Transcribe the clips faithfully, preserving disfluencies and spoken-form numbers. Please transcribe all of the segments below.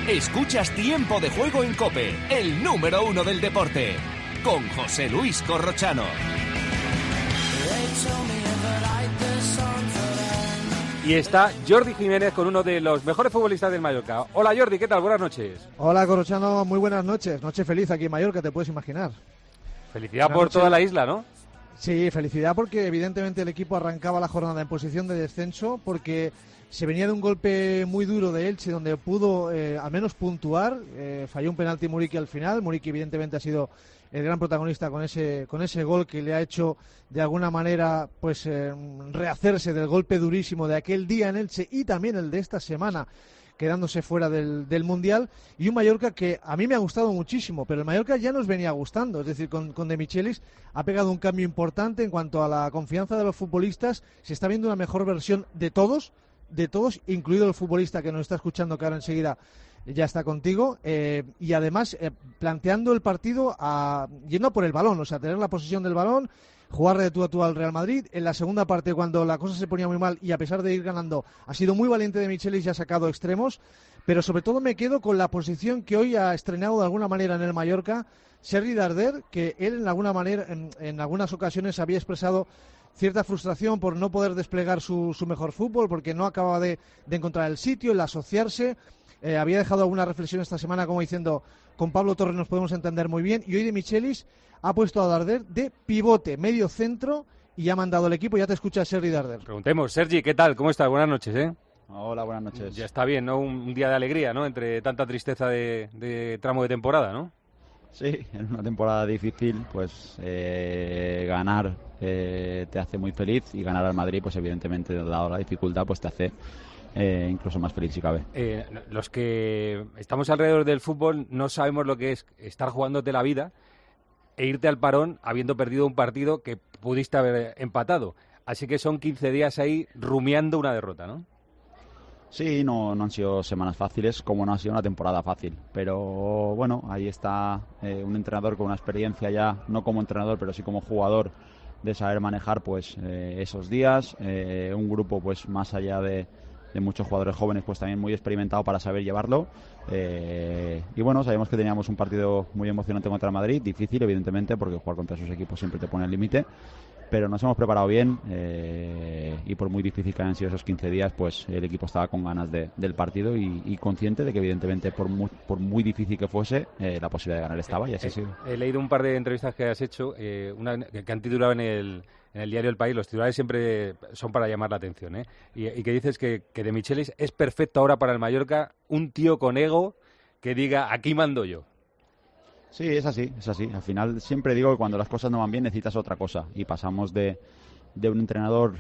Escuchas Tiempo de Juego en COPE, el número uno del deporte, con José Luis Corrochano. Y está Jordi Jiménez con uno de los mejores futbolistas del Mallorca. Hola Jordi, ¿qué tal? Buenas noches. Hola Corrochano, muy buenas noches. Noche feliz aquí en Mallorca, te puedes imaginar. Felicidad Una por noche... toda la isla, ¿no? Sí, felicidad porque evidentemente el equipo arrancaba la jornada en posición de descenso, porque se venía de un golpe muy duro de Elche donde pudo eh, al menos puntuar. Eh, falló un penalti Muriqui al final. Muriqui evidentemente ha sido el gran protagonista con ese con ese gol que le ha hecho de alguna manera pues eh, rehacerse del golpe durísimo de aquel día en Elche y también el de esta semana, quedándose fuera del, del Mundial. Y un Mallorca que a mí me ha gustado muchísimo, pero el Mallorca ya nos venía gustando, es decir, con, con De Michelis ha pegado un cambio importante en cuanto a la confianza de los futbolistas. Se está viendo una mejor versión de todos, de todos, incluido el futbolista que nos está escuchando, que ahora enseguida ya está contigo, eh, y además eh, planteando el partido a, yendo por el balón, o sea, tener la posesión del balón, jugar de tú a tú al Real Madrid. En la segunda parte, cuando la cosa se ponía muy mal y a pesar de ir ganando, ha sido muy valiente De Michelis y ha sacado extremos, pero sobre todo me quedo con la posición que hoy ha estrenado de alguna manera en el Mallorca Sergi Darder, que él en alguna manera, en, en algunas ocasiones había expresado cierta frustración por no poder desplegar su, su mejor fútbol, porque no acababa de, de encontrar el sitio, el asociarse. Eh, había dejado alguna reflexión esta semana como diciendo, con Pablo Torres nos podemos entender muy bien, y hoy De Michelis ha puesto a Darder de pivote, medio centro, y ha mandado el equipo. Ya te escucha Sergi Darder. Preguntemos, Sergi, ¿qué tal? ¿Cómo estás? Buenas noches, ¿eh? Hola, buenas noches. Ya está bien, ¿no? Un, un día de alegría, ¿no? Entre tanta tristeza de, de tramo de temporada, ¿no? Sí, en una temporada difícil, pues eh, ganar eh, te hace muy feliz, y ganar al Madrid, pues evidentemente, dado la dificultad, pues te hace eh, incluso más feliz si cabe. Eh, los que estamos alrededor del fútbol no sabemos lo que es estar jugándote la vida e irte al parón habiendo perdido un partido que pudiste haber empatado. Así que son quince días ahí rumiando una derrota, ¿no? Sí, no, no han sido semanas fáciles, como no ha sido una temporada fácil. Pero bueno, ahí está eh, un entrenador con una experiencia ya, no como entrenador, pero sí como jugador, de saber manejar pues eh, esos días. Eh, un grupo pues más allá de, de muchos jugadores jóvenes, pues también muy experimentado para saber llevarlo. Eh, y bueno, sabemos que teníamos un partido muy emocionante contra el Madrid, difícil evidentemente, porque jugar contra esos equipos siempre te pone el límite. Pero nos hemos preparado bien eh, y por muy difícil que hayan sido esos quince días, pues el equipo estaba con ganas de, del partido y, y consciente de que evidentemente por muy, por muy difícil que fuese, eh, la posibilidad de ganar estaba, y así ha sido. He, he leído un par de entrevistas que has hecho, eh, una que han titulado en el, en el diario El País. Los titulares siempre son para llamar la atención, ¿eh? Y, y que dices que, que De Michelis es perfecto ahora para el Mallorca, un tío con ego que diga, aquí mando yo. Sí, es así, es así. Al final siempre digo que cuando las cosas no van bien necesitas otra cosa, y pasamos de, de un entrenador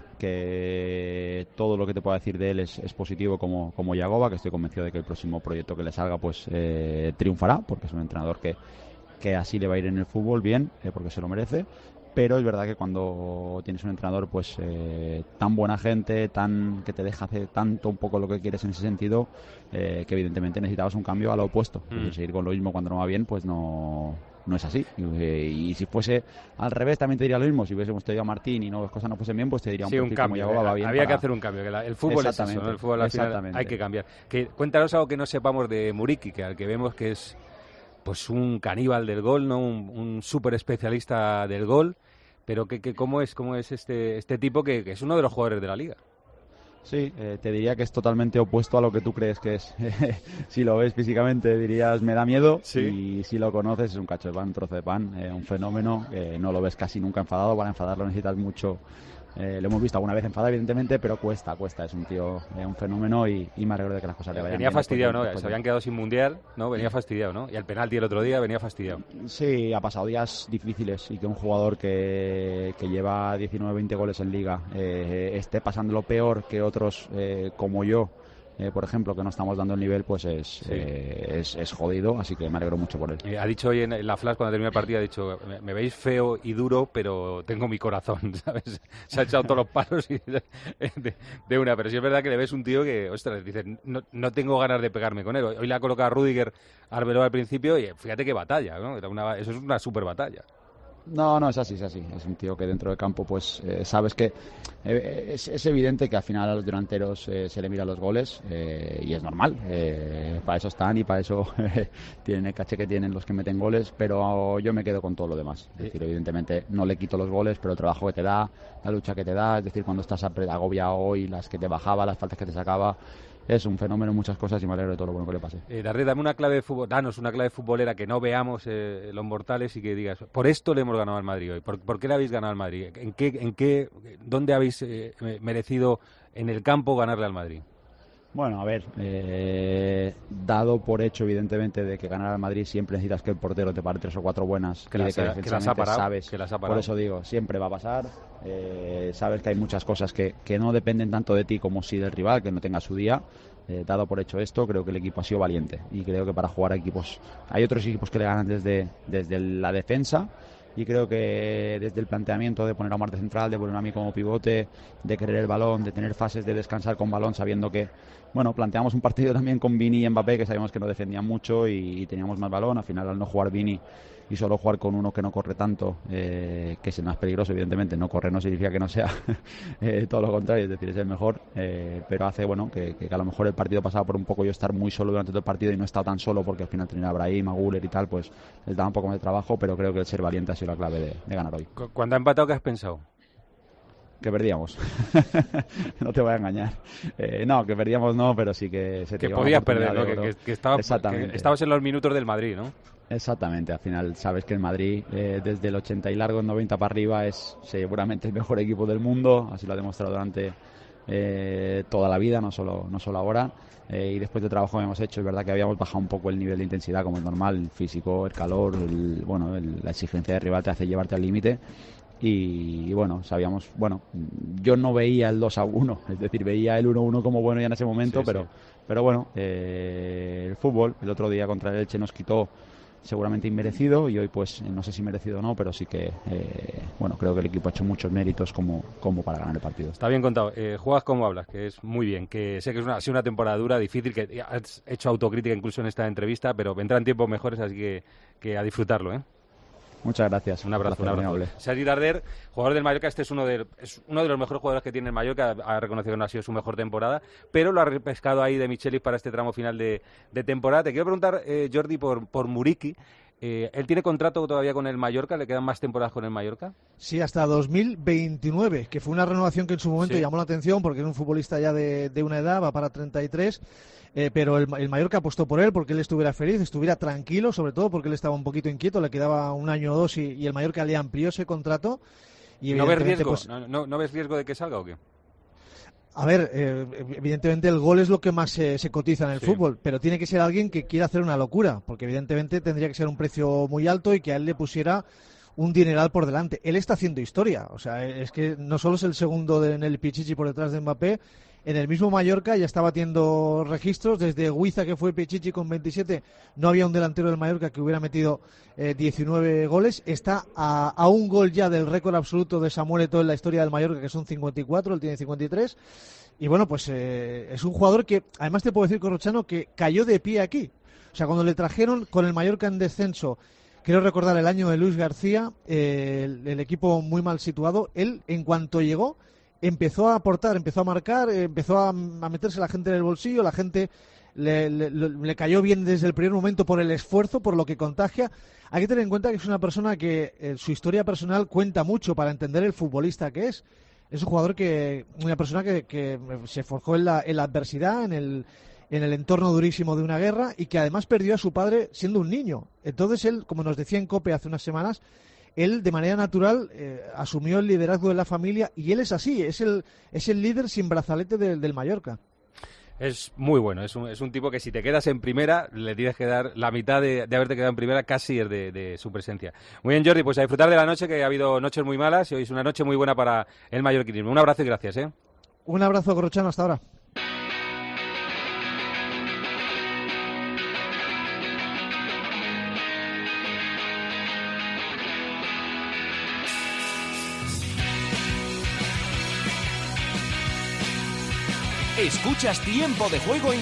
que todo lo que te pueda decir de él es, es positivo, como, como Yagoba, que estoy convencido de que el próximo proyecto que le salga pues eh, triunfará, porque es un entrenador que, que así le va a ir en el fútbol bien, eh, porque se lo merece. Pero es verdad que cuando tienes un entrenador pues eh, tan buena gente, tan que te deja hacer tanto un poco lo que quieres en ese sentido, eh, que evidentemente necesitabas un cambio a lo opuesto. Mm. Y seguir con lo mismo cuando no va bien, pues no, no es así. Y, y si fuese al revés también te diría lo mismo. Si hubiésemos tenido a Martín y no, las cosas no fuesen bien, pues te diría un, sí, un cambio. Como va bien. Había para... que hacer un cambio. Que la, el fútbol es eso, ¿no? El fútbol al final hay que cambiar. Que, cuéntanos algo que no sepamos de Muriqui, que al que vemos que es pues un caníbal del gol, ¿no? Un, un súper especialista del gol. Pero que, que cómo es cómo es este este tipo que, que es uno de los jugadores de la liga. Sí, eh, te diría que es totalmente opuesto a lo que tú crees que es. Si lo ves físicamente dirías me da miedo, ¿sí? Y si lo conoces es un cacho de pan, un trozo de pan, eh, un fenómeno. Eh, no lo ves casi nunca enfadado. Para enfadarlo necesitas mucho. Eh, lo hemos visto alguna vez enfadado, evidentemente, pero cuesta, cuesta. Es un tío, eh, un fenómeno, y, y me alegro de que las cosas le vayan venía bien. Venía fastidiado, ¿no? Después, Se habían quedado sin mundial, ¿no? Venía fastidiado, ¿no? Y el penalti el otro día venía fastidiado. Sí, ha pasado días difíciles, y que un jugador que, que lleva diecinueve veinte goles en liga eh, esté pasando lo peor que otros eh, como yo, eh, por ejemplo, que no estamos dando el nivel, pues es, sí. eh, es, es jodido, así que me alegro mucho por él. Eh, ha dicho hoy en, en la flash, cuando termina el partido, ha dicho, me, me veis feo y duro, pero tengo mi corazón, ¿sabes? Se ha echado todos los palos y de, de, de una, pero sí es verdad que le ves un tío que, ostras, dice, no, no tengo ganas de pegarme con él. Hoy le ha colocado a Rüdiger Arbeloa al principio y fíjate qué batalla, ¿no? Era una, eso es una super batalla. No, no, es así, es así. Es un tío que dentro del campo, pues, eh, sabes que eh, es, es evidente que al final a los delanteros eh, se le miran los goles, eh, y es normal. Eh, para eso están y para eso tienen el caché que tienen los que meten goles, pero yo me quedo con todo lo demás. Es decir, evidentemente no le quito los goles, pero el trabajo que te da, la lucha que te da, es decir, cuando estás agobiado y las que te bajaba, las faltas que te sacaba, es un fenómeno en muchas cosas y me alegro de todo lo bueno que le pase. Eh, Darder, dame una clave de fútbol, danos una clave futbolera que no veamos eh, los mortales y que digas, por esto le hemos ganado al Madrid hoy, ¿por, por qué le habéis ganado al Madrid? ¿En qué, en qué, dónde habéis eh, merecido en el campo ganarle al Madrid? Bueno, a ver, eh, dado por hecho, evidentemente, de que ganar al Madrid siempre necesitas que el portero te pare tres o cuatro buenas, que y las, de que que las ha parado, sabes, que las ha parado. Por eso digo, siempre va a pasar, eh, sabes que hay muchas cosas que, que no dependen tanto de ti como si del rival, que no tenga su día. Eh, dado por hecho esto, creo que el equipo ha sido valiente y creo que para jugar a equipos, hay otros equipos que le ganan desde, desde la defensa. Y creo que desde el planteamiento de poner a Omar de central, de poner a mí como pivote, de querer el balón, de tener fases de descansar con balón, sabiendo que, bueno, planteamos un partido también con Vini y Mbappé, que sabíamos que no defendían mucho y, y teníamos más balón. Al final, al no jugar Vini y solo jugar con uno que no corre tanto, eh, que es el más peligroso, evidentemente, no corre no significa que no sea eh, todo lo contrario, es decir, es el mejor, eh, pero hace, bueno, que, que a lo mejor el partido pasaba por un poco yo estar muy solo durante todo el partido y no he estado tan solo porque al final tenía a Brahim, a Güler y tal, pues les daba un poco más de trabajo, pero creo que el ser valiente ha sido la clave de, de ganar hoy. ¿Cuándo ha empatado, qué has pensado? Que perdíamos. No te voy a engañar. Eh, no, que perdíamos no, pero sí que se te que podías perder, ¿no? Que, que, que, estaba, que estabas en los minutos del Madrid, ¿no? Exactamente, al final sabes que el Madrid eh, desde el ochenta y largo, en noventa para arriba, es seguramente el mejor equipo del mundo, así lo ha demostrado durante eh, toda la vida, no solo, no solo ahora. Eh, y después del trabajo que hemos hecho, es verdad que habíamos bajado un poco el nivel de intensidad, como es normal, el físico, el calor, el, bueno, el, la exigencia de rival te hace llevarte al límite. Y, y bueno, sabíamos, bueno, yo no veía el dos a uno, es decir, veía el uno a uno como bueno ya en ese momento, sí, pero, sí. pero bueno, eh, el fútbol, el otro día contra el Elche nos quitó seguramente inmerecido y hoy pues no sé si merecido o no, pero sí que eh, bueno, creo que el equipo ha hecho muchos méritos como, como para ganar el partido. Está bien contado, eh, juegas como hablas, que es muy bien, que sé que es una, ha sido una temporada dura, difícil, que has hecho autocrítica incluso en esta entrevista, pero vendrán tiempos mejores, así que, que a disfrutarlo, ¿eh? Muchas gracias. Un abrazo, un abrazo. Sergi Darder, jugador del Mallorca, este es uno de, es uno de los mejores jugadores que tiene el Mallorca, ha reconocido que no ha sido su mejor temporada, pero lo ha repescado ahí de Michelis para este tramo final de, de temporada. Te quiero preguntar, eh, Jordi, por, por Muriqui. Eh, ¿Él tiene contrato todavía con el Mallorca? ¿Le quedan más temporadas con el Mallorca? Sí, hasta dos mil veintinueve, que fue una renovación que en su momento sí. llamó la atención porque era un futbolista ya de, de una edad, va para treinta y tres, eh, pero el, el Mallorca apostó por él porque él estuviera feliz, estuviera tranquilo, sobre todo porque él estaba un poquito inquieto, le quedaba un año o dos y, y el Mallorca le amplió ese contrato. Y ¿No ves riesgo? Pues, ¿No, no, ¿No ves riesgo de que salga o qué? A ver, eh, evidentemente el gol es lo que más se, se cotiza en el sí. fútbol, pero tiene que ser alguien que quiera hacer una locura, porque evidentemente tendría que ser un precio muy alto y que a él le pusiera un dineral por delante. Él está haciendo historia, o sea, es que no solo es el segundo de, en el Pichichi por detrás de Mbappé, en el mismo Mallorca ya está batiendo registros, desde Huiza, que fue Pichichi con veintisiete, no había un delantero del Mallorca que hubiera metido eh, diecinueve goles, está a, a un gol ya del récord absoluto de Samuel Eto'o en la historia del Mallorca, que son cincuenta y cuatro, él tiene cincuenta y tres, y bueno, pues eh, es un jugador que, además te puedo decir, Corrochano, que cayó de pie aquí, o sea, cuando le trajeron con el Mallorca en descenso, quiero recordar el año de Luis García, eh, el, el equipo muy mal situado, él en cuanto llegó, empezó a aportar, empezó a marcar, empezó a, a meterse la gente en el bolsillo, la gente le, le, le cayó bien desde el primer momento por el esfuerzo, por lo que contagia. Hay que tener en cuenta que es una persona que eh, su historia personal cuenta mucho para entender el futbolista que es. Es un jugador que, una persona que, que se forjó en la, en la adversidad, en el, en el entorno durísimo de una guerra y que además perdió a su padre siendo un niño. Entonces él, como nos decía en COPE hace unas semanas, él de manera natural eh, asumió el liderazgo de la familia y él es así, es el, es el líder sin brazalete de, del Mallorca. Es muy bueno, es un, es un tipo que si te quedas en primera le tienes que dar la mitad de, de haberte quedado en primera, casi es de, de su presencia. Muy bien, Jordi, pues a disfrutar de la noche, que ha habido noches muy malas y hoy es una noche muy buena para el mallorquinismo. Un abrazo y gracias, ¿eh? Un abrazo, Corrochano, hasta ahora. Escuchas Tiempo de Juego en